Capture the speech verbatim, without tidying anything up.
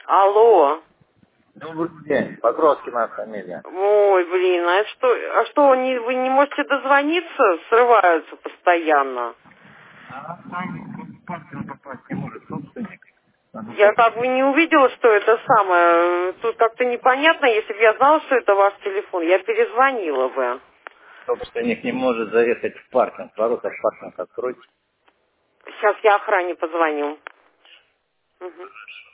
Алло. Добрый день. Покровский моя фамилия. Ой, блин, а что, а что, не, вы не можете дозвониться? Срываются постоянно. А там паркинг попасть не может, собственник. Надо Я как бы не увидела, что это самое. Тут как-то непонятно. Если бы я знала, что это ваш телефон, я перезвонила бы. собственник не может заехать в паркинг. Ворота в паркинг откройте. Сейчас я охране позвоню. Мгм.